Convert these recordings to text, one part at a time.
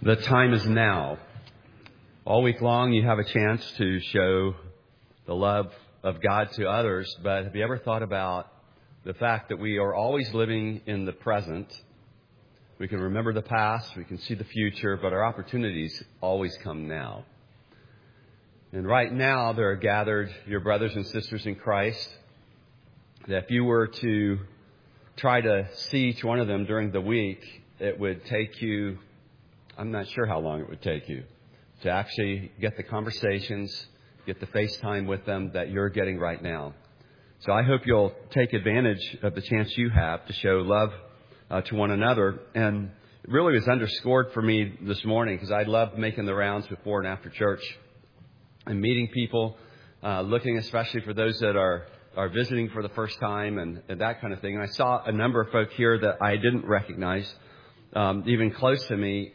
The time is now. All week long you have a chance to show the love of God to others, but have you ever thought about the fact that we are always living in the present? We can remember the past, we can see the future, but our opportunities always come now. And right now there are gathered your brothers and sisters in Christ that if you were to try to see each one of them during the week, it would take you, I'm not sure how long it would take you to actually get the conversations, get the FaceTime with them that you're getting right now. So I hope you'll take advantage of the chance you have to show love to one another. And it really was underscored for me this morning because I love making the rounds before and after church and meeting people, looking especially for those that are visiting for the first time and that kind of thing. And I saw a number of folk here that I didn't recognize, even close to me,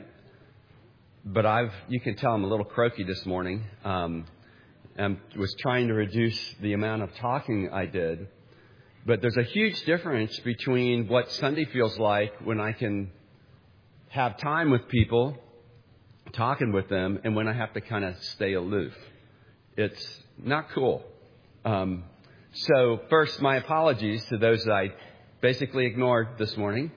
but you can tell I'm a little croaky this morning, and was trying to reduce the amount of talking I did. But there's a huge difference between what Sunday feels like when I can have time with people, talking with them, and when I have to kind of stay aloof. It's not cool. So first, my apologies to those that I basically ignored this morning.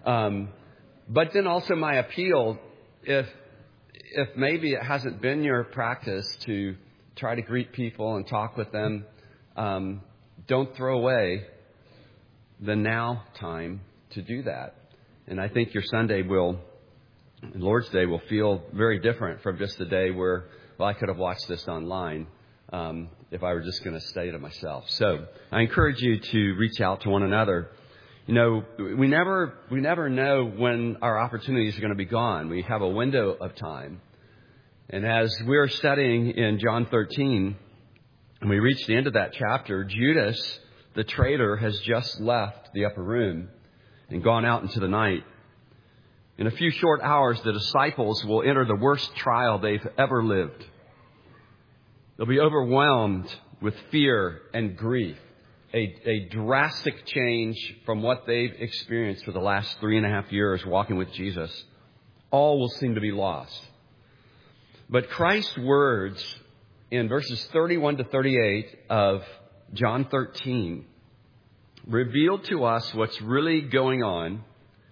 But then also my appeal, if maybe it hasn't been your practice to try to greet people and talk with them, don't throw away the now time to do that. And I think your Sunday Lord's Day will feel very different from just the day where, well, I could have watched this online if I were just going to stay to myself. So I encourage you to reach out to one another. You know, we never know when our opportunities are going to be gone. We have a window of time. And as we're studying in John 13, and we reach the end of that chapter, Judas, the traitor, has just left the upper room and gone out into the night. In a few short hours, the disciples will enter the worst trial they've ever lived. They'll be overwhelmed with fear and grief. A drastic change from what they've experienced for the last 3.5 years walking with Jesus. All will seem to be lost. But Christ's words in verses 31 to 38 of John 13 reveal to us what's really going on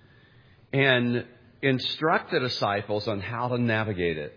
and instruct the disciples on how to navigate it.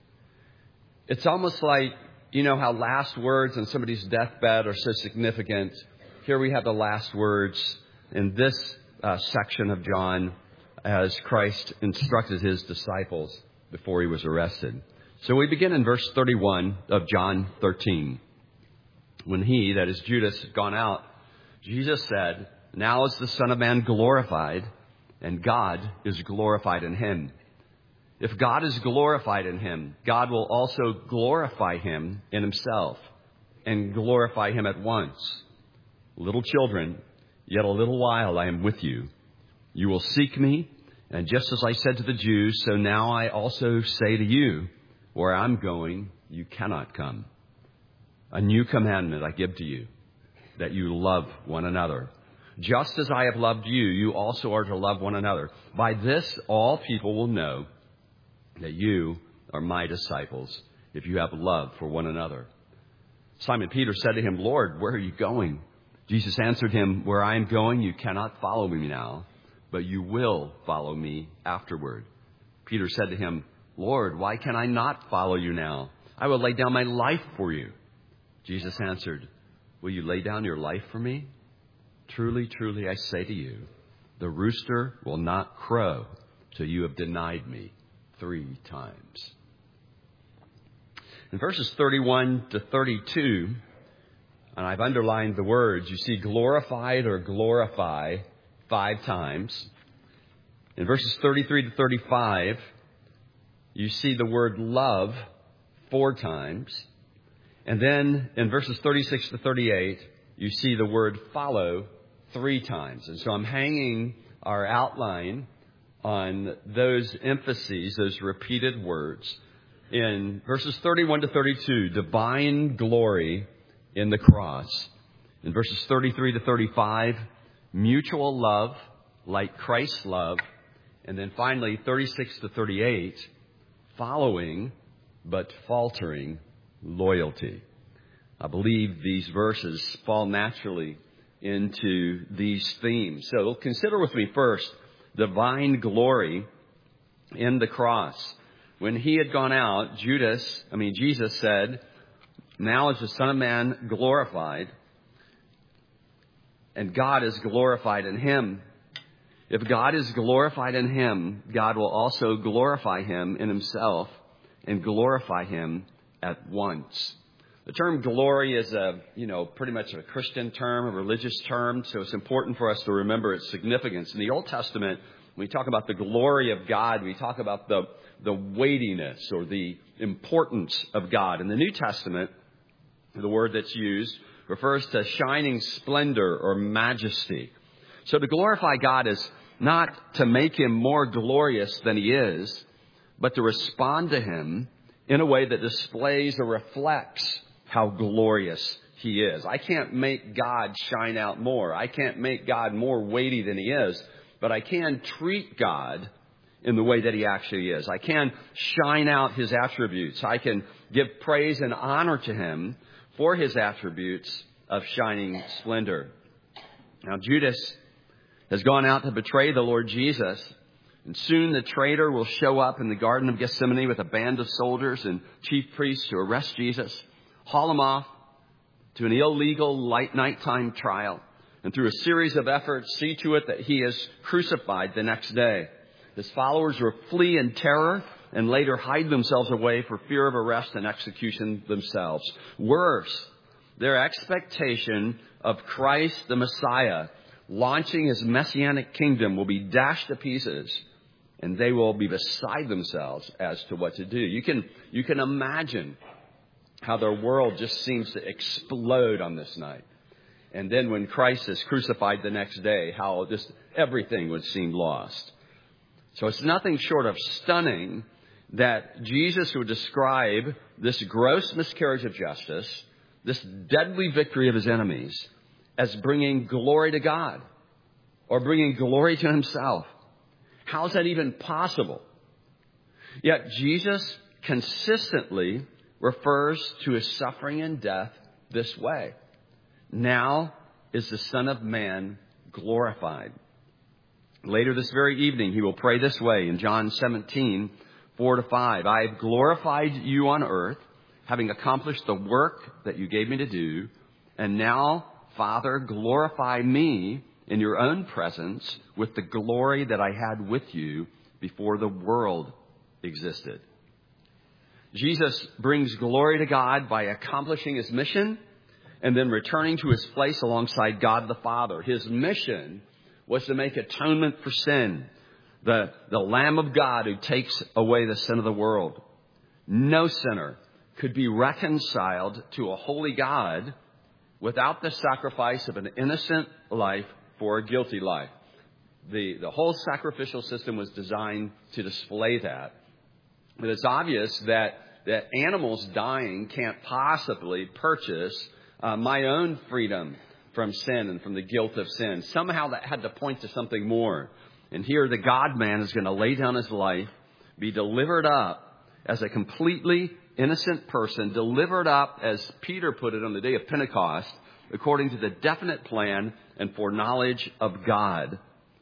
It's almost like, you know how last words on somebody's deathbed are so significant. Here we have the last words in this section of John as Christ instructed his disciples before he was arrested. So we begin in verse 31 of John 13. When he, that is Judas, had gone out, Jesus said, "Now is the Son of Man glorified, and God is glorified in him. If God is glorified in him, God will also glorify him in himself and glorify him at once. Little children, yet a little while I am with you. You will seek me, and just as I said to the Jews, so now I also say to you, where I'm going, you cannot come. A new commandment I give to you, that you love one another. Just as I have loved you, you also are to love one another. By this, all people will know that you are my disciples, if you have love for one another." Simon Peter said to him, "Lord, where are you going?" Jesus answered him, "Where I am going, you cannot follow me now, but you will follow me afterward." Peter said to him, "Lord, why can I not follow you now? I will lay down my life for you." Jesus answered, "Will you lay down your life for me? Truly, truly, I say to you, the rooster will not crow till you have denied me 3 times. In verses 31 to 32, and I've underlined the words, you see glorified or glorify 5 times. In verses 33 to 35, you see the word love 4 times. And then in verses 36 to 38, you see the word follow 3 times. And so I'm hanging our outline on those emphases, those repeated words. In verses 31 to 32, divine glory in the cross. In verses 33 to 35, mutual love like Christ's love. And then finally, 36 to 38, following but faltering loyalty. I believe these verses fall naturally into these themes. So consider with me first divine glory in the cross. When he had gone out, Jesus said, "Now is the Son of Man glorified, and God is glorified in him. If God is glorified in him, God will also glorify him in himself and glorify him at once." The term glory is pretty much a Christian term, a religious term, so it's important for us to remember its significance. In the Old Testament, when we talk about the glory of God, we talk about the weightiness or the importance of God. In the New Testament, the word that's used refers to shining splendor or majesty. So to glorify God is not to make him more glorious than he is, but to respond to him in a way that displays or reflects how glorious he is. I can't make God shine out more. I can't make God more weighty than he is, but I can treat God in the way that he actually is. I can shine out his attributes. I can give praise and honor to him for his attributes of shining splendor. Now, Judas has gone out to betray the Lord Jesus, and soon the traitor will show up in the Garden of Gethsemane with a band of soldiers and chief priests to arrest Jesus, haul him off to an illegal nighttime trial, and through a series of efforts, see to it that he is crucified the next day. His followers will flee in terror and later hide themselves away for fear of arrest and execution themselves. Worse, their expectation of Christ the Messiah launching his messianic kingdom will be dashed to pieces, and they will be beside themselves as to what to do. You can imagine how their world just seems to explode on this night. And then when Christ is crucified the next day, how just everything would seem lost. So it's nothing short of stunning that Jesus would describe this gross miscarriage of justice, this deadly victory of his enemies, as bringing glory to God or bringing glory to himself. How is that even possible? Yet Jesus consistently refers to his suffering and death this way. Now is the Son of Man glorified. Later this very evening, he will pray this way in John 17, 4-5. I have glorified you on earth, having accomplished the work that you gave me to do. And now, Father, glorify me in your own presence with the glory that I had with you before the world existed. Jesus brings glory to God by accomplishing his mission and then returning to his place alongside God the Father. His mission was to make atonement for sin, the Lamb of God who takes away the sin of the world. No sinner could be reconciled to a holy God without the sacrifice of an innocent life for a guilty life. The whole sacrificial system was designed to display that. But it's obvious that animals dying can't possibly purchase my own freedom from sin and from the guilt of sin. Somehow that had to point to something more. And here the God-man is going to lay down his life, be delivered up as a completely innocent person, delivered up, as Peter put it on the day of Pentecost, according to the definite plan and foreknowledge of God.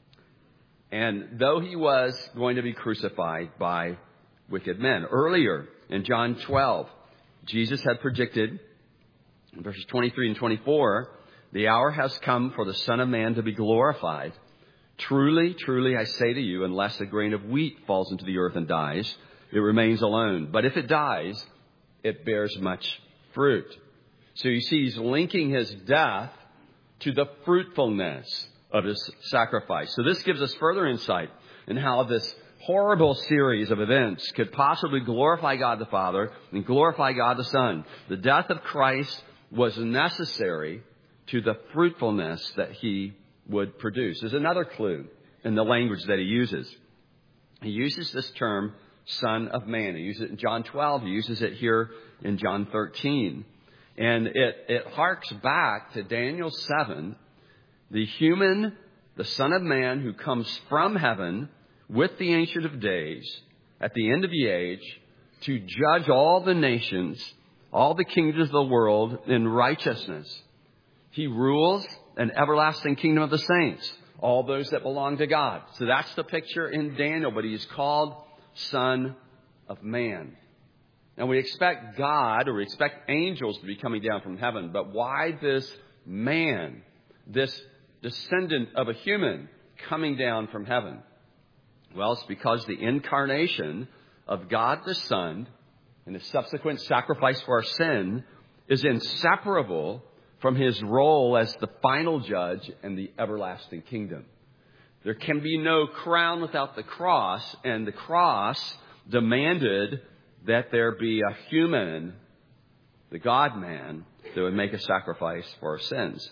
And though he was going to be crucified by wicked men. Earlier in John 12, Jesus had predicted in verses 23 and 24, the hour has come for the Son of Man to be glorified. Truly, truly, I say to you, unless a grain of wheat falls into the earth and dies, it remains alone. But if it dies, it bears much fruit. So you see, he's linking his death to the fruitfulness of his sacrifice. So this gives us further insight in how this horrible series of events could possibly glorify God the Father and glorify God the Son. The death of Christ was necessary to the fruitfulness that he would produce. There's another clue in the language that he uses. He uses this term, Son of Man. He uses it in John 12. He uses it here in John 13. And it harks back to Daniel 7, the Son of Man who comes from heaven with the Ancient of Days at the end of the age to judge all the nations, all the kingdoms of the world in righteousness. He rules an everlasting kingdom of the saints, all those that belong to God. So that's the picture in Daniel, but he's called Son of Man. Now we expect God, or we expect angels to be coming down from heaven, but why this man, this descendant of a human coming down from heaven? Well, it's because the incarnation of God the Son and the subsequent sacrifice for our sin is inseparable from his role as the final judge in the everlasting kingdom. There can be no crown without the cross, and the cross demanded that there be a human, the God-man, that would make a sacrifice for our sins.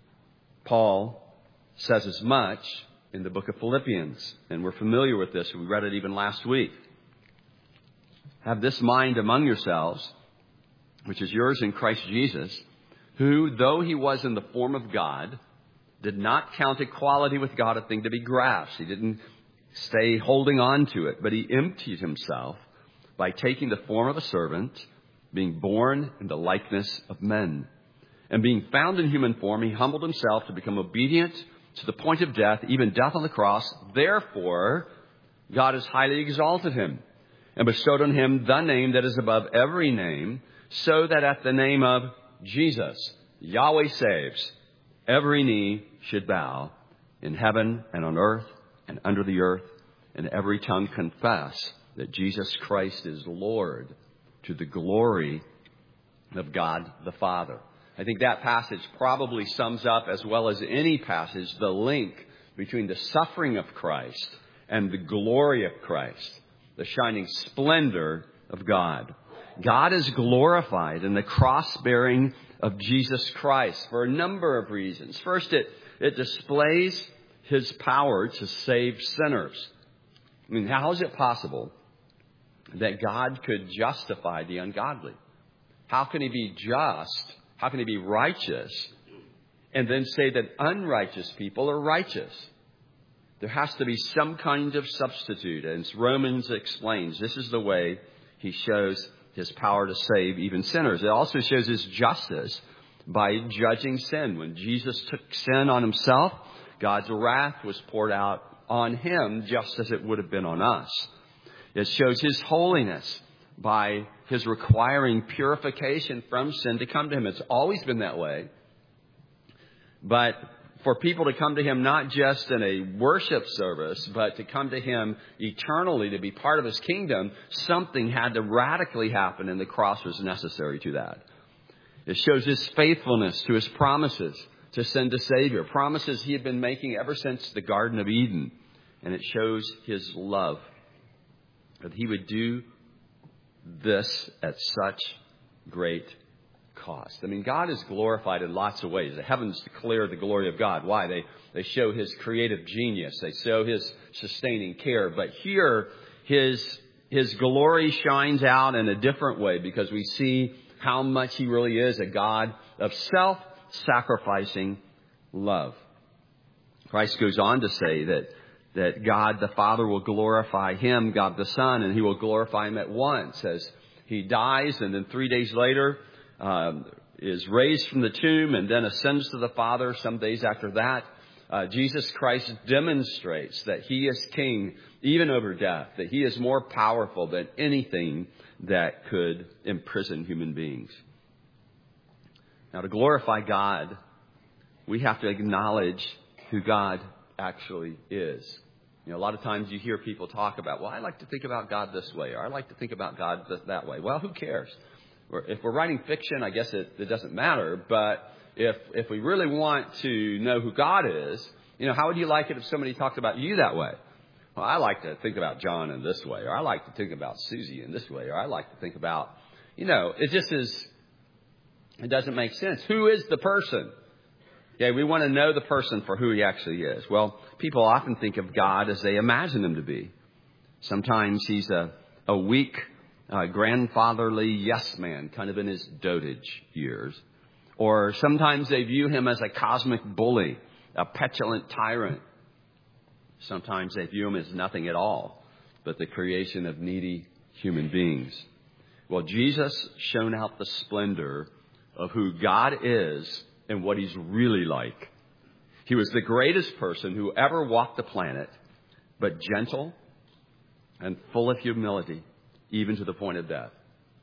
Paul says as much in the book of Philippians, and we're familiar with this. We read it even last week. Have this mind among yourselves, which is yours in Christ Jesus, who, though he was in the form of God, did not count equality with God a thing to be grasped. He didn't stay holding on to it, but he emptied himself by taking the form of a servant, being born in the likeness of men. And being found in human form, he humbled himself to become obedient to the point of death, even death on the cross. Therefore, God has highly exalted him and bestowed on him the name that is above every name, so that at the name of Jesus, Yahweh saves, every knee should bow in heaven and on earth and under the earth, and every tongue confess that Jesus Christ is Lord, to the glory of God the Father. I think that passage probably sums up, as well as any passage, the link between the suffering of Christ and the glory of Christ, the shining splendor of God. God is glorified in the cross-bearing of Jesus Christ for a number of reasons. First, it displays his power to save sinners. I mean, how is it possible that God could justify the ungodly? How can he be just? How can he be righteous and then say that unrighteous people are righteous? There has to be some kind of substitute. And as Romans explains, this is the way he shows his power to save even sinners. It also shows his justice by judging sin. When Jesus took sin on himself, God's wrath was poured out on him just as it would have been on us. It shows his holiness by his requiring purification from sin to come to him. It's always been that way. But for people to come to him not just in a worship service, but to come to him eternally, to be part of his kingdom, something had to radically happen, and the cross was necessary to that. It shows his faithfulness to his promises to send a Savior, promises he had been making ever since the Garden of Eden. And it shows his love, that he would do this at such great cost. I mean, God is glorified in lots of ways. The heavens declare the glory of God. Why? They show his creative genius. They show his sustaining care. But here, his glory shines out in a different way, because we see how much he really is a God of self-sacrificing love. Christ goes on to say that God the Father will glorify him, God the Son, and he will glorify him at once as he dies, and then 3 days later is raised from the tomb and then ascends to the Father some days after that. Jesus Christ demonstrates that he is king even over death, that he is more powerful than anything that could imprison human beings. Now, to glorify God, we have to acknowledge who God actually is. You know, a lot of times you hear people talk about, well, I like to think about God this way, or I like to think about God that way. Well, who cares? If we're writing fiction, I guess it doesn't matter. But if we really want to know who God is, you know, how would you like it if somebody talked about you that way? Well, I like to think about John in this way, or I like to think about Susie in this way, or I like to think about, you know, it just is, it doesn't make sense. Who is the person? Okay, we want to know the person for who he actually is. Well, people often think of God as they imagine him to be. Sometimes he's a weak, grandfatherly yes man, kind of in his dotage years. Or sometimes they view him as a cosmic bully, a petulant tyrant. Sometimes they view him as nothing at all, but the creation of needy human beings. Well, Jesus shone out the splendor of who God is and what he's really like. He was the greatest person who ever walked the planet, but gentle and full of humility, even to the point of death.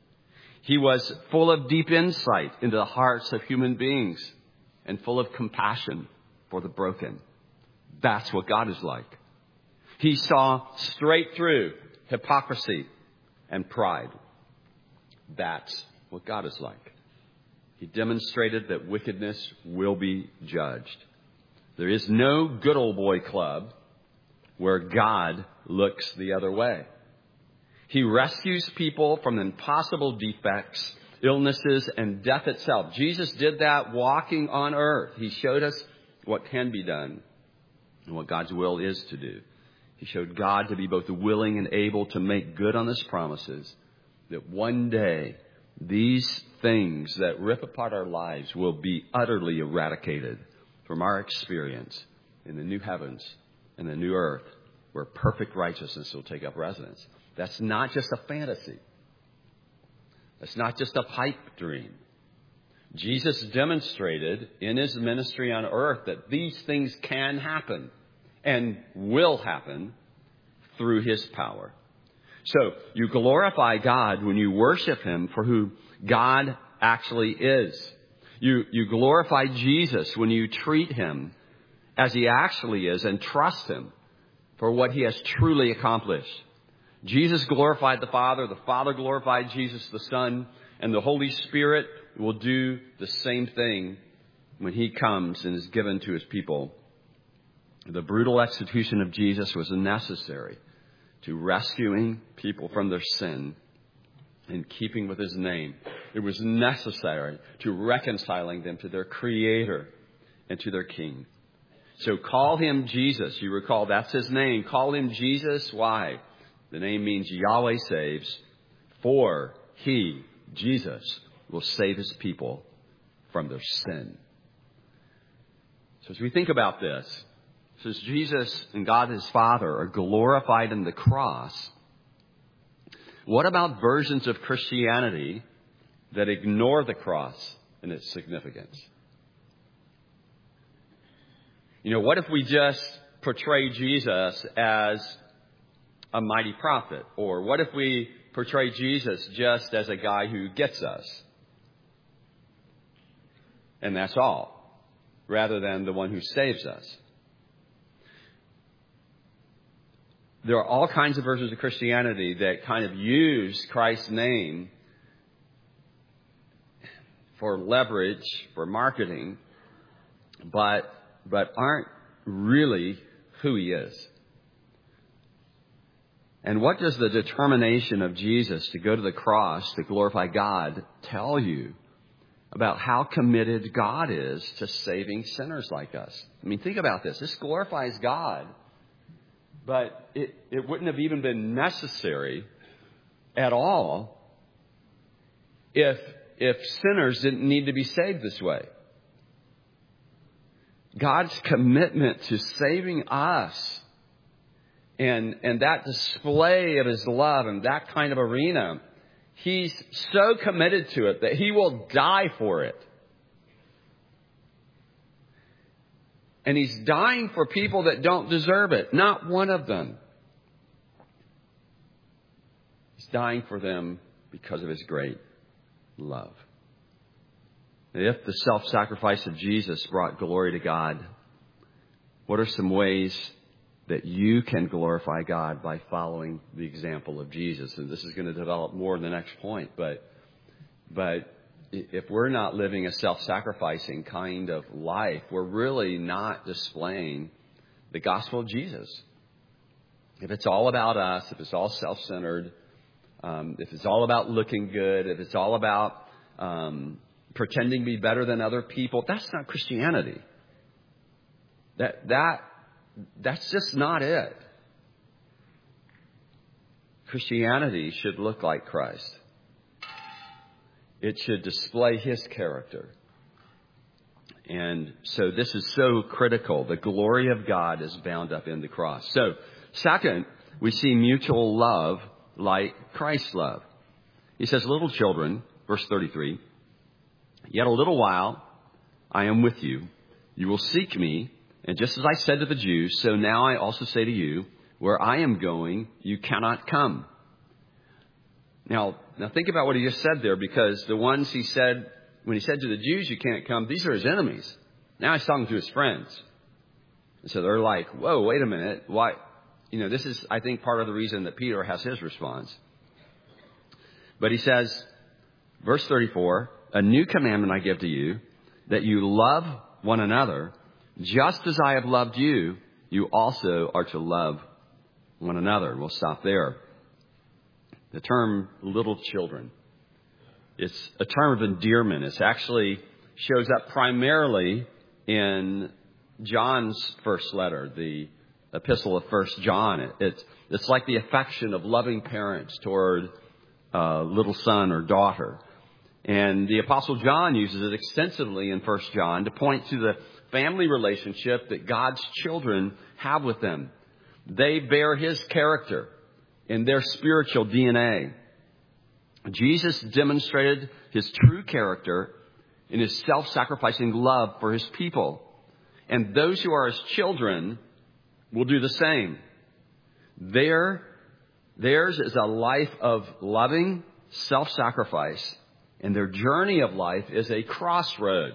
He was full of deep insight into the hearts of human beings and full of compassion for the broken. That's what God is like. He saw straight through hypocrisy and pride. That's what God is like. He demonstrated that wickedness will be judged. There is no good old boy club where God looks the other way. He rescues people from impossible defects, illnesses, and death itself. Jesus did that walking on earth. He showed us what can be done and what God's will is to do. He showed God to be both willing and able to make good on his promises, that one day these things that rip apart our lives will be utterly eradicated from our experience in the new heavens and the new earth, where perfect righteousness will take up residence. That's not just a fantasy. That's not just a pipe dream. Jesus demonstrated in his ministry on earth that these things can happen and will happen through his power. So you glorify God when you worship him for who God actually is. You glorify Jesus when you treat him as he actually is and trust him for what he has truly accomplished. Jesus glorified the Father glorified Jesus the Son, and the Holy Spirit will do the same thing when he comes and is given to his people. The brutal execution of Jesus was necessary to rescuing people from their sin in keeping with his name. It was necessary to reconciling them to their Creator and to their King. So call him Jesus. You recall that's his name. Call him Jesus. Why? The name means Yahweh saves, for he, Jesus, will save his people from their sin. So as we think about this, since Jesus and God his Father are glorified in the cross, what about versions of Christianity that ignore the cross and its significance? What if we just portray Jesus as a mighty prophet? Or what if we portray Jesus just as a guy who gets us? And that's all, rather than the one who saves us. There are all kinds of versions of Christianity that kind of use Christ's name for leverage, for marketing, but aren't really who he is. And what does the determination of Jesus to go to the cross to glorify God tell you about how committed God is to saving sinners like us? I mean, think about this. This glorifies God, but it wouldn't have even been necessary at all if sinners didn't need to be saved this way. God's commitment to saving us and that display of his love in that kind of arena, he's so committed to it that he will die for it. And he's dying for people that don't deserve it. Not one of them. He's dying for them because of his great love. And if the self-sacrifice of Jesus brought glory to God, what are some ways that you can glorify God by following the example of Jesus? And this is going to develop more in the next point. But if we're not living a self-sacrificing kind of life, we're really not displaying the gospel of Jesus. If it's all about us, if it's all self-centered, if it's all about looking good, if it's all about pretending to be better than other people, that's not Christianity. That's just not it. Christianity should look like Christ. It should display his character. And so this is so critical. The glory of God is bound up in the cross. So, second, we see mutual love like Christ's love. He says, little children, verse 33, yet a little while I am with you. You will seek me. And just as I said to the Jews, so now I also say to you, where I am going, you cannot come. Now think about what he just said there, because the ones he said, when he said to the Jews, you can't come, these are his enemies. Now he's talking to his friends. And so they're like, whoa, wait a minute. Why? This is, I think, part of the reason that Peter has his response. But he says, verse 34, a new commandment I give to you, that you love one another, just as I have loved you, you also are to love one another. We'll stop there. The term little children, it's a term of endearment. It actually shows up primarily in John's first letter, the epistle of 1 John. It's like the affection of loving parents toward a little son or daughter. And the Apostle John uses it extensively in 1 John to point to the family relationship that God's children have with them. They bear his character in their spiritual DNA. Jesus demonstrated his true character in his self-sacrificing love for his people. And those who are his children will do the same. Theirs is a life of loving self-sacrifice. And their journey of life is a crossroad,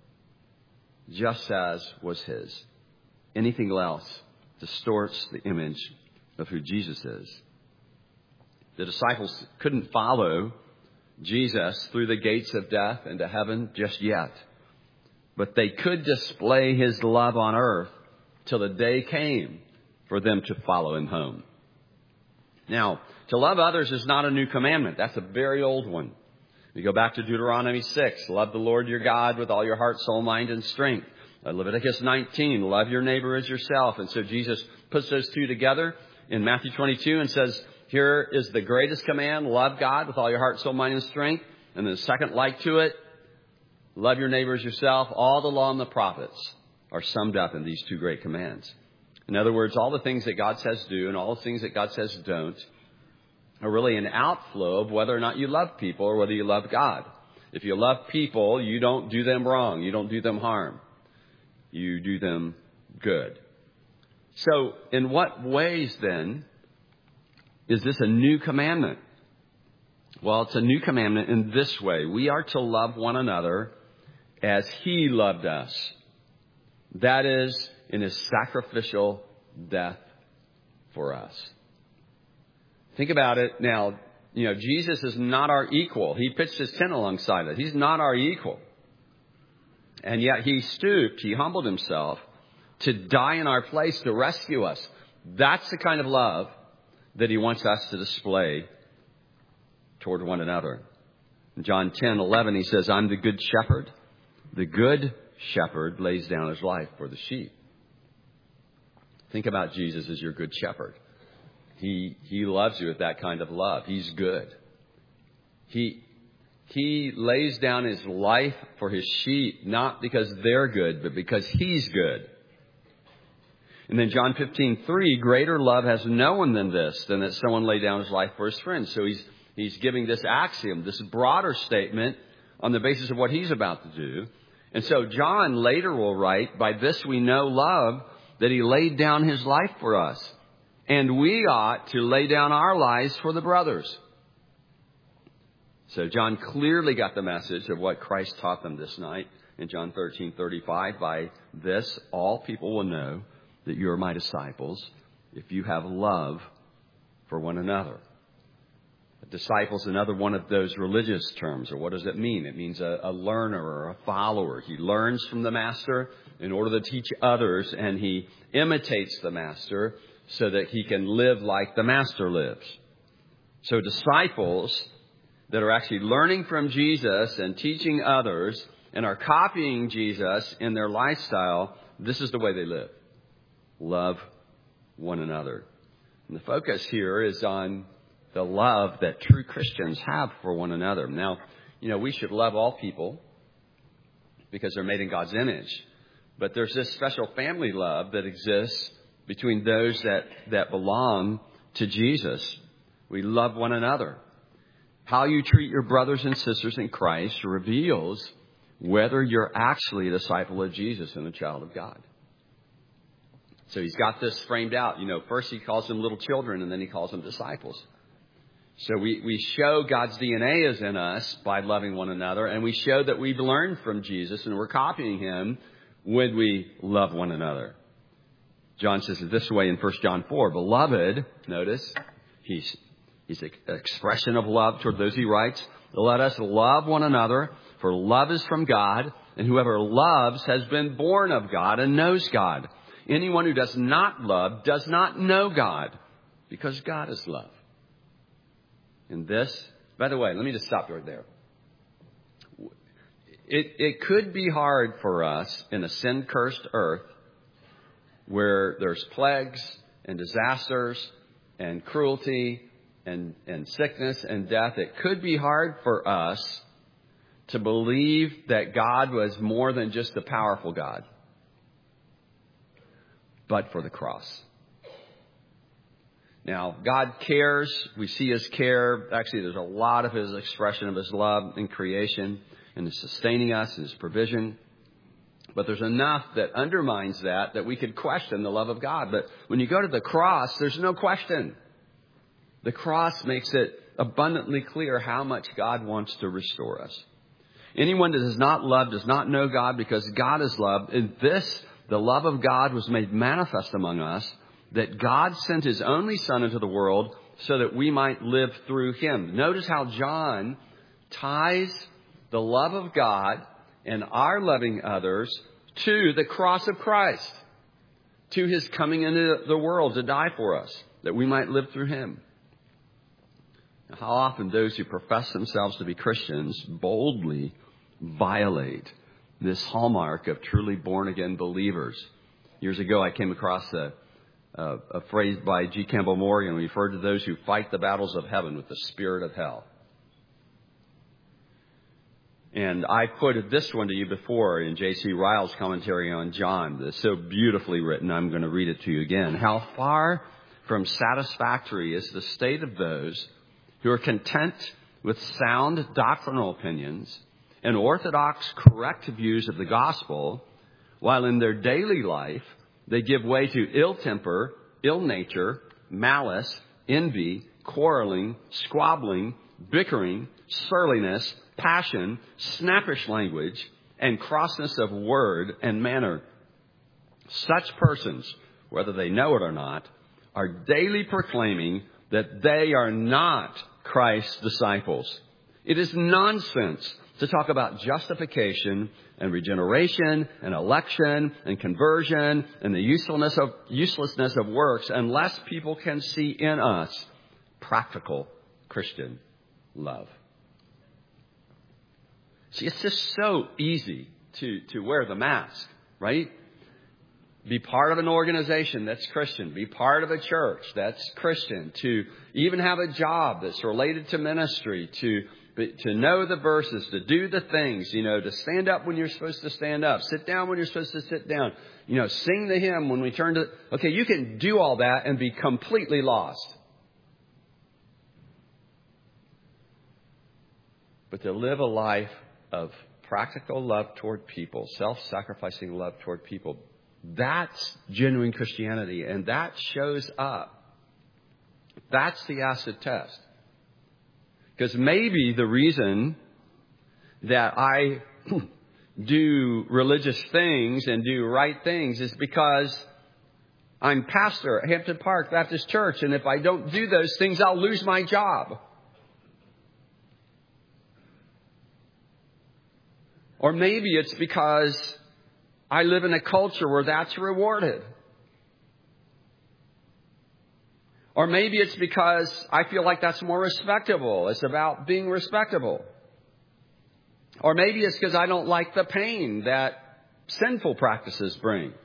just as was his. Anything else distorts the image of who Jesus is. The disciples couldn't follow Jesus through the gates of death into heaven just yet. But they could display his love on earth till the day came for them to follow him home. Now, to love others is not a new commandment. That's a very old one. We go back to Deuteronomy 6. Love the Lord your God with all your heart, soul, mind, and strength. Leviticus 19. Love your neighbor as yourself. And so Jesus puts those two together in Matthew 22 and says, here is the greatest command. Love God with all your heart, soul, mind, and strength. And then the second like to it, love your neighbor as yourself. All the law and the prophets are summed up in these two great commands. In other words, all the things that God says do and all the things that God says don't are really an outflow of whether or not you love people or whether you love God. If you love people, you don't do them wrong. You don't do them harm. You do them good. So in what ways then is this a new commandment? Well, it's a new commandment in this way. We are to love one another as he loved us. That is, in his sacrificial death for us. Think about it now. Jesus is not our equal. He pitched his tent alongside us. He's not our equal. And yet he stooped, he humbled himself to die in our place to rescue us. That's the kind of love that he wants us to display toward one another. In John 10:11, he says, I'm the good shepherd. The good shepherd lays down his life for the sheep. Think about Jesus as your good shepherd. He loves you with that kind of love. He's good. He lays down his life for his sheep, not because they're good, but because he's good. And then John 15:3, greater love has no one than this, than that someone lay down his life for his friends. So he's giving this axiom, this broader statement on the basis of what he's about to do. And so John later will write, by this we know love, that he laid down his life for us. And we ought to lay down our lives for the brothers. So John clearly got the message of what Christ taught them this night in John 13:35. By this, all people will know that you are my disciples if you have love for one another. A disciple is another one of those religious terms. Or what does it mean? It means a learner or a follower. He learns from the master in order to teach others, and he imitates the master so that he can live like the master lives. So disciples that are actually learning from Jesus and teaching others and are copying Jesus in their lifestyle, this is the way they live. Love one another. And the focus here is on the love that true Christians have for one another. Now, we should love all people. because they're made in God's image. But there's this special family love that exists between those that belong to Jesus. We love one another. How you treat your brothers and sisters in Christ reveals whether you're actually a disciple of Jesus and a child of God. So he's got this framed out. First he calls them little children, and then he calls them disciples. So we show God's DNA is in us by loving one another, and we show that we've learned from Jesus and we're copying him when we love one another. John says it this way in 1 John 4. Beloved, notice, he's an expression of love toward those he writes. Let us love one another, for love is from God, and whoever loves has been born of God and knows God. Anyone who does not love does not know God, because God is love. And this, by the way, let me just stop right there. It could be hard for us in a sin-cursed earth where there's plagues and disasters and cruelty and sickness and death. It could be hard for us to believe that God was more than just a powerful God, but for the cross. Now, God cares. We see his care. Actually, there's a lot of his expression of his love in creation and his sustaining us and his provision. But there's enough that undermines that we could question the love of God. But when you go to the cross, there's no question. The cross makes it abundantly clear how much God wants to restore us. Anyone that does not love does not know God, because God is love. In this, the love of God was made manifest among us, that God sent his only Son into the world so that we might live through him. Notice how John ties the love of God and our loving others to the cross of Christ, to his coming into the world to die for us, that we might live through him. Now, how often those who profess themselves to be Christians boldly violate this hallmark of truly born-again believers. Years ago, I came across a phrase by G. Campbell Morgan, referred to those who fight the battles of heaven with the spirit of hell. And I quoted this one to you before in J.C. Ryle's commentary on John. It's so beautifully written, I'm going to read it to you again. How far from satisfactory is the state of those who are content with sound doctrinal opinions and orthodox, correct views of the gospel, while in their daily life they give way to ill temper, ill nature, malice, envy, quarreling, squabbling, bickering, surliness, passion, snappish language, and crossness of word and manner. Such persons, whether they know it or not, are daily proclaiming that they are not Christ's disciples. It is nonsense to talk about justification and regeneration and election and conversion and the uselessness of works unless people can see in us practical Christian love. See, it's just so easy to wear the mask, right? Be part of an organization that's Christian. Be part of a church that's Christian. To even have a job that's related to ministry. To know the verses. To do the things. To stand up when you're supposed to stand up. Sit down when you're supposed to sit down. Sing the hymn when we turn to... Okay, you can do all that and be completely lost. But to live a life of practical love toward people, self-sacrificing love toward people, that's genuine Christianity, and that shows up. That's the acid test. Because maybe the reason that I do religious things and do right things is because I'm pastor at Hampton Park Baptist Church, and if I don't do those things, I'll lose my job. Or maybe it's because I live in a culture where that's rewarded. Or maybe it's because I feel like that's more respectable. It's about being respectable. Or maybe it's because I don't like the pain that sinful practices bring.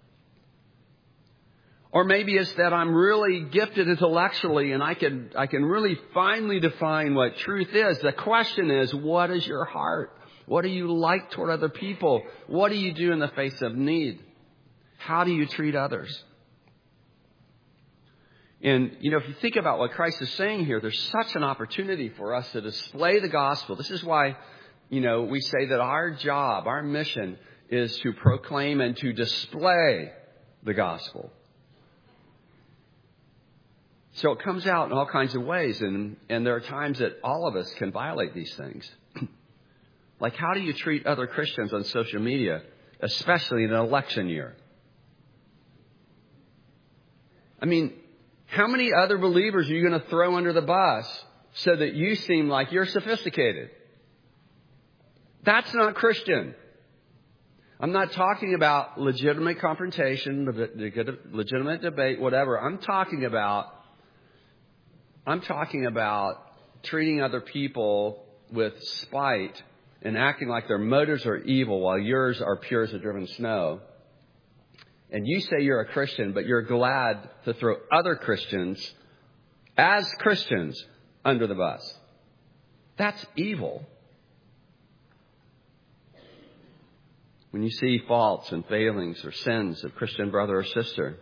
Or maybe it's that I'm really gifted intellectually and I can really finely define what truth is. The question is, what is your heart? What are you like toward other people? What do you do in the face of need? How do you treat others? And, if you think about what Christ is saying here, there's such an opportunity for us to display the gospel. This is why, we say that our job, our mission is to proclaim and to display the gospel. So it comes out in all kinds of ways, and there are times that all of us can violate these things. Like, how do you treat other Christians on social media, especially in an election year? I mean, how many other believers are you going to throw under the bus so that you seem like you're sophisticated? That's not Christian. I'm not talking about legitimate confrontation, legitimate debate, whatever. I'm talking about treating other people with spite and acting like their motives are evil while yours are pure as the driven snow. And you say you're a Christian, but you're glad to throw other Christians, as Christians, under the bus. That's evil. When you see faults and failings or sins of Christian brother or sister,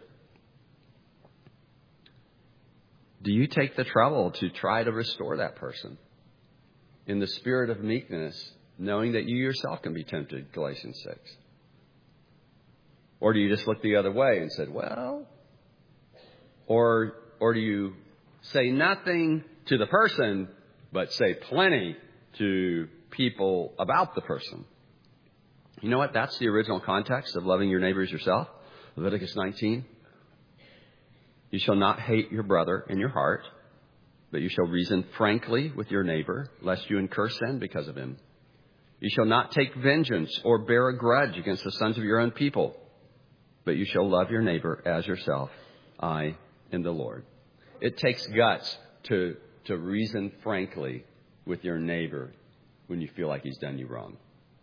do you take the trouble to try to restore that person in the spirit of meekness, knowing that you yourself can be tempted, Galatians 6? Or do you just look the other way and say, well, or do you say nothing to the person, but say plenty to people about the person? You know what? That's the original context of loving your neighbor as yourself. Leviticus 19. You shall not hate your brother in your heart, but you shall reason frankly with your neighbor, lest you incur sin because of him. You shall not take vengeance or bear a grudge against the sons of your own people, but you shall love your neighbor as yourself. I am the Lord. It takes guts to reason frankly with your neighbor when you feel like he's done you wrong.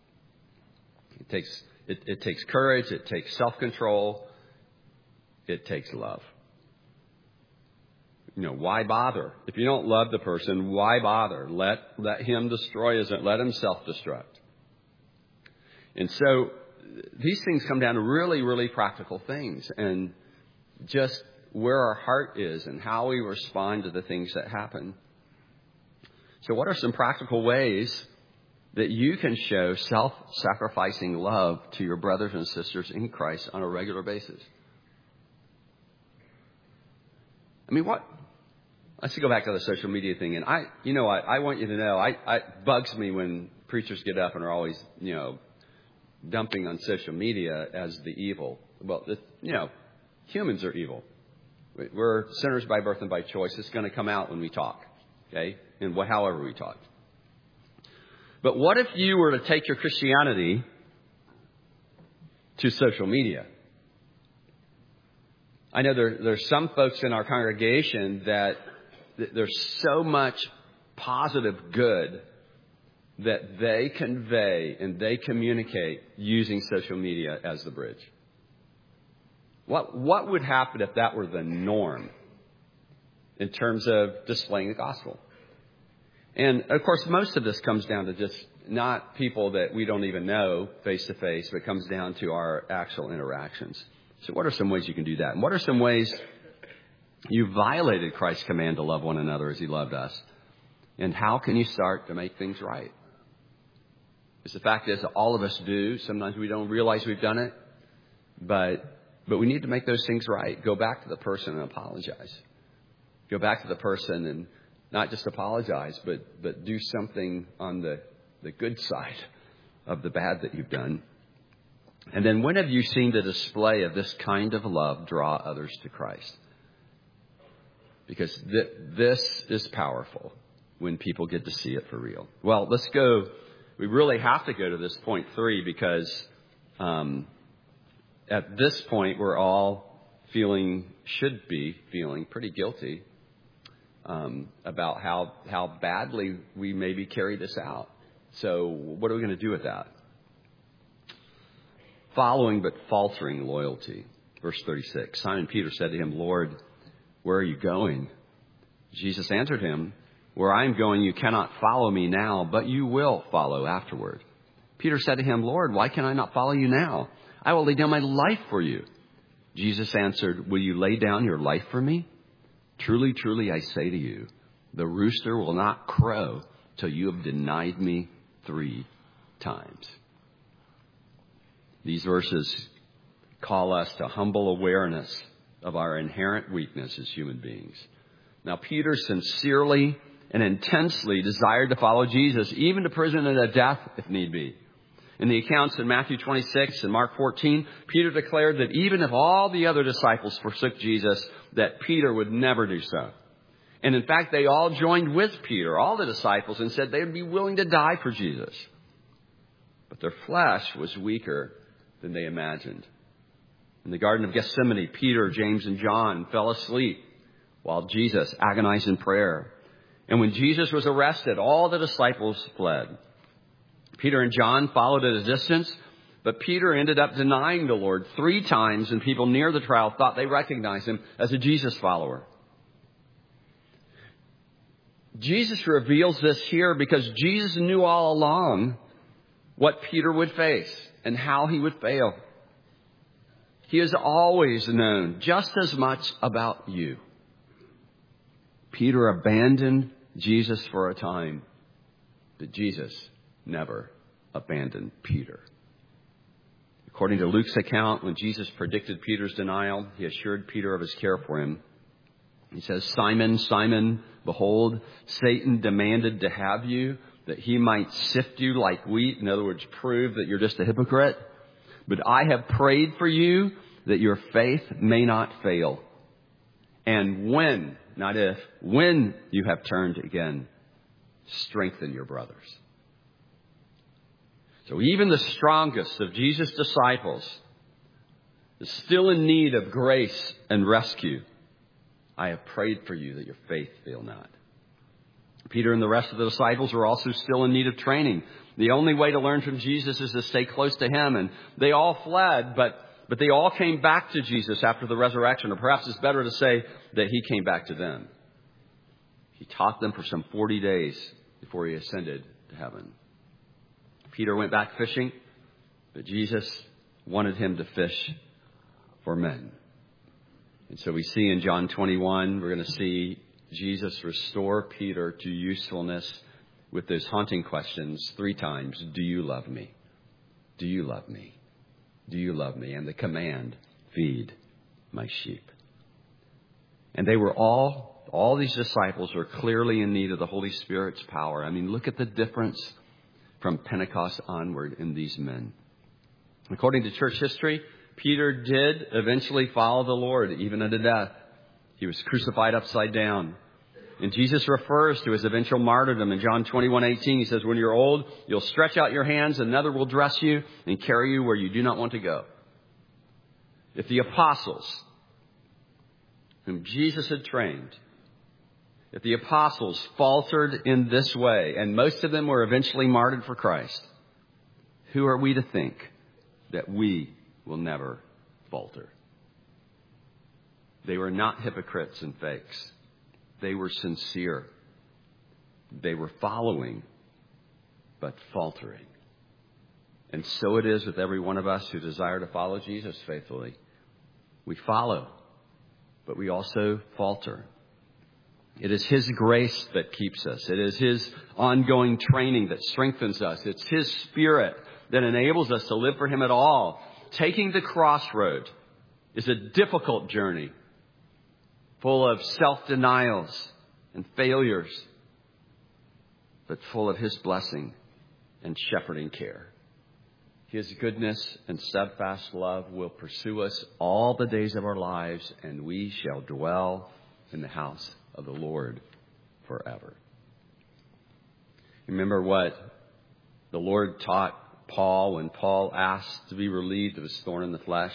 It takes courage. It takes self-control. It takes love. Why bother? If you don't love the person, why bother? Let him destroy his own. Let him self-destruct. And so these things come down to really, really practical things, and just where our heart is and how we respond to the things that happen. So what are some practical ways that you can show self-sacrificing love to your brothers and sisters in Christ on a regular basis? I mean, let's go back to the social media thing. And I want you to know, it bugs me when preachers get up and are always, dumping on social media as the evil. Well, humans are evil. We're sinners by birth and by choice. It's going to come out when we talk, okay? And however we talk. But what if you were to take your Christianity to social media? I know there's some folks in our congregation that there's so much positive good that they convey and they communicate using social media as the bridge. What would happen if that were the norm in terms of displaying the gospel? And, of course, most of this comes down to just not people that we don't even know face to face, but it comes down to our actual interactions. So what are some ways you can do that? And what are some ways you violated Christ's command to love one another as he loved us? And how can you start to make things right? Because the fact is that all of us do. Sometimes we don't realize we've done it. But we need to make those things right. Go back to the person and apologize. Go back to the person and not just apologize, but do something on the good side of the bad that you've done. And then when have you seen the display of this kind of love draw others to Christ? Because this is powerful when people get to see it for real. Well, let's go. We really have to go to this point 3 because at this point we're all should be feeling pretty guilty about how badly we maybe carry this out. So what are we going to do with that? Following but faltering loyalty. Verse 36. Simon Peter said to him, Lord, where are you going? Jesus answered him, where I am going, you cannot follow me now, but you will follow afterward. Peter said to him, Lord, why can I not follow you now? I will lay down my life for you. Jesus answered, will you lay down your life for me? Truly, truly, I say to you, the rooster will not crow till you have denied me 3 times. These verses call us to humble awareness of our inherent weakness as human beings. Now, Peter sincerely and intensely desired to follow Jesus, even to prison and to death if need be. In the accounts in Matthew 26 and Mark 14, Peter declared that even if all the other disciples forsook Jesus, that Peter would never do so. And in fact, they all joined with Peter, all the disciples, and said they would be willing to die for Jesus. But their flesh was weaker than they imagined. In the Garden of Gethsemane, Peter, James, and John fell asleep while Jesus agonized in prayer. And when Jesus was arrested, all the disciples fled. Peter and John followed at a distance, but Peter ended up denying the Lord 3 times, and people near the trial thought they recognized him as a Jesus follower. Jesus reveals this here because Jesus knew all along what Peter would face and how he would fail. He has always known just as much about you. Peter abandoned Jesus for a time, but Jesus never abandoned Peter. According to Luke's account, when Jesus predicted Peter's denial, he assured Peter of his care for him. He says, Simon, Simon, behold, Satan demanded to have you that he might sift you like wheat. In other words, prove that you're just a hypocrite. But I have prayed for you that your faith may not fail. And when, not if, when you have turned again, strengthen your brothers. So even the strongest of Jesus' disciples is still in need of grace and rescue. I have prayed for you that your faith fail not. Peter and the rest of the disciples were also still in need of training. The only way to learn from Jesus is to stay close to him. And they all fled, but they all came back to Jesus after the resurrection. Or perhaps it's better to say that he came back to them. He taught them for some 40 days before he ascended to heaven. Peter went back fishing, but Jesus wanted him to fish for men. And so we see in John 21, we're going to see Jesus restore Peter to usefulness with those haunting questions 3 times. Do you love me? Do you love me? Do you love me? And the command, feed my sheep. And they were all these disciples were clearly in need of the Holy Spirit's power. I mean, look at the difference from Pentecost onward in these men. According to church history, Peter did eventually follow the Lord, even unto death. He was crucified upside down. And Jesus refers to his eventual martyrdom in John 21:18. He says, when you're old, you'll stretch out your hands, another will dress you and carry you where you do not want to go. If the apostles, whom Jesus had trained, if the apostles faltered in this way, and most of them were eventually martyred for Christ, who are we to think that we will never falter? They were not hypocrites and fakes. They were sincere. They were following, but faltering. And so it is with every one of us who desire to follow Jesus faithfully. We follow, but we also falter. It is his grace that keeps us. It is his ongoing training that strengthens us. It's his Spirit that enables us to live for him at all. Taking the crossroad is a difficult journey, full of self-denials and failures, but full of his blessing and shepherding care. His goodness and steadfast love will pursue us all the days of our lives, and we shall dwell in the house of the Lord forever. Remember what the Lord taught Paul when Paul asked to be relieved of his thorn in the flesh?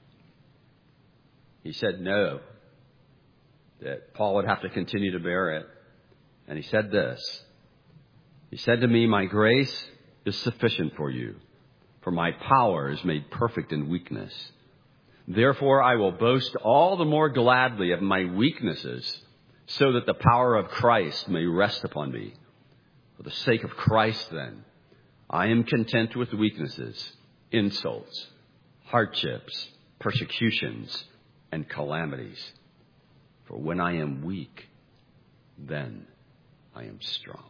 He said no, that Paul would have to continue to bear it. And he said this. He said to me, my grace is sufficient for you, for my power is made perfect in weakness. Therefore, I will boast all the more gladly of my weaknesses, so that the power of Christ may rest upon me. For the sake of Christ, then, I am content with weaknesses, insults, hardships, persecutions, and calamities. For when I am weak, then I am strong.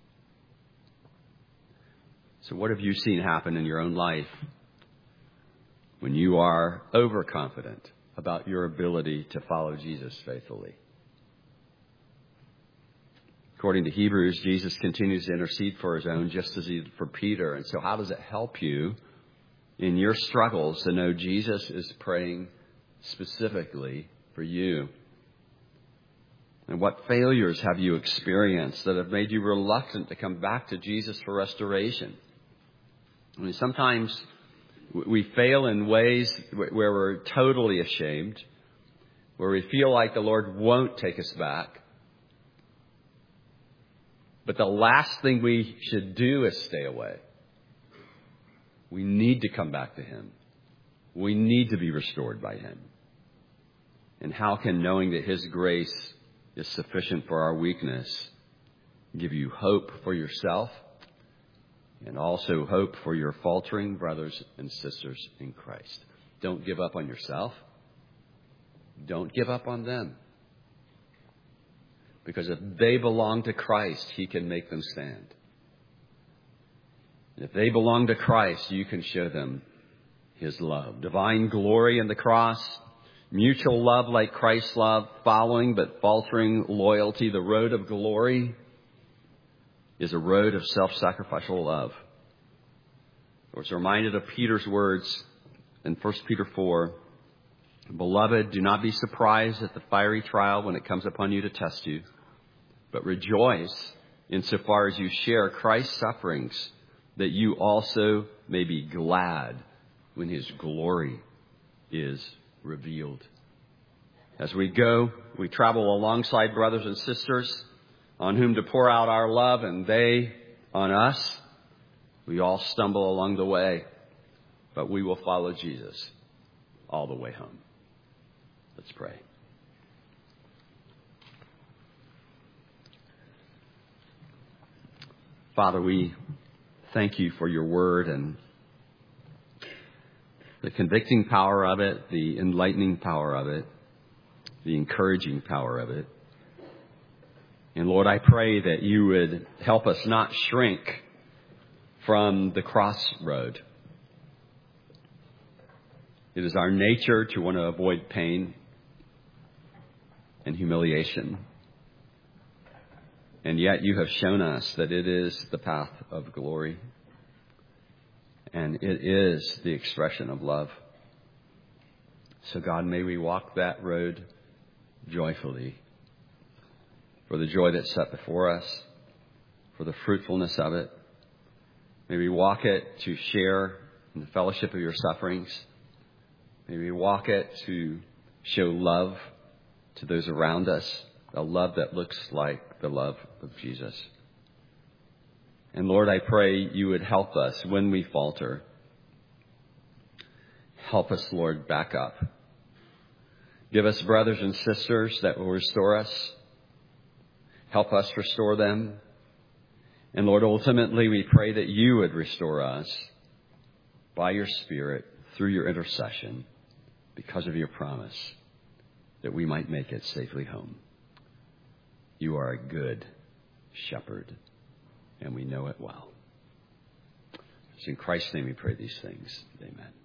So what have you seen happen in your own life when you are overconfident about your ability to follow Jesus faithfully? According to Hebrews, Jesus continues to intercede for his own just as he did for Peter. And so how does it help you in your struggles to know Jesus is praying specifically for you? And what failures have you experienced that have made you reluctant to come back to Jesus for restoration? I mean, sometimes we fail in ways where we're totally ashamed, where we feel like the Lord won't take us back. But the last thing we should do is stay away. We need to come back to him. We need to be restored by him. And how can knowing that his grace is sufficient for our weakness give you hope for yourself and also hope for your faltering brothers and sisters in Christ? Don't give up on yourself. Don't give up on them. Because if they belong to Christ, he can make them stand. If they belong to Christ, you can show them his love. Divine glory in the cross, mutual love like Christ's love, following but faltering loyalty. The road of glory is a road of self-sacrificial love. I was reminded of Peter's words in 1 Peter 4. Beloved, do not be surprised at the fiery trial when it comes upon you to test you, but rejoice insofar as you share Christ's sufferings, that you also may be glad when his glory is revealed. As we go, we travel alongside brothers and sisters on whom to pour out our love, and they on us. We all stumble along the way, but we will follow Jesus all the way home. Let's pray. Father, we thank you for your word and the convicting power of it, the enlightening power of it, the encouraging power of it. And Lord, I pray that you would help us not shrink from the crossroad. It is our nature to want to avoid pain and humiliation. And yet you have shown us that it is the path of glory. And it is the expression of love. So God, may we walk that road joyfully for the joy that's set before us, for the fruitfulness of it. May we walk it to share in the fellowship of your sufferings. May we walk it to show love to those around us, a love that looks like the love of Jesus. And Lord, I pray you would help us when we falter. Help us, Lord, back up. Give us brothers and sisters that will restore us. Help us restore them. And Lord, ultimately, we pray that you would restore us by your Spirit through your intercession because of your promise that we might make it safely home. You are a good shepherd, and we know it well. It's in Christ's name we pray these things. Amen.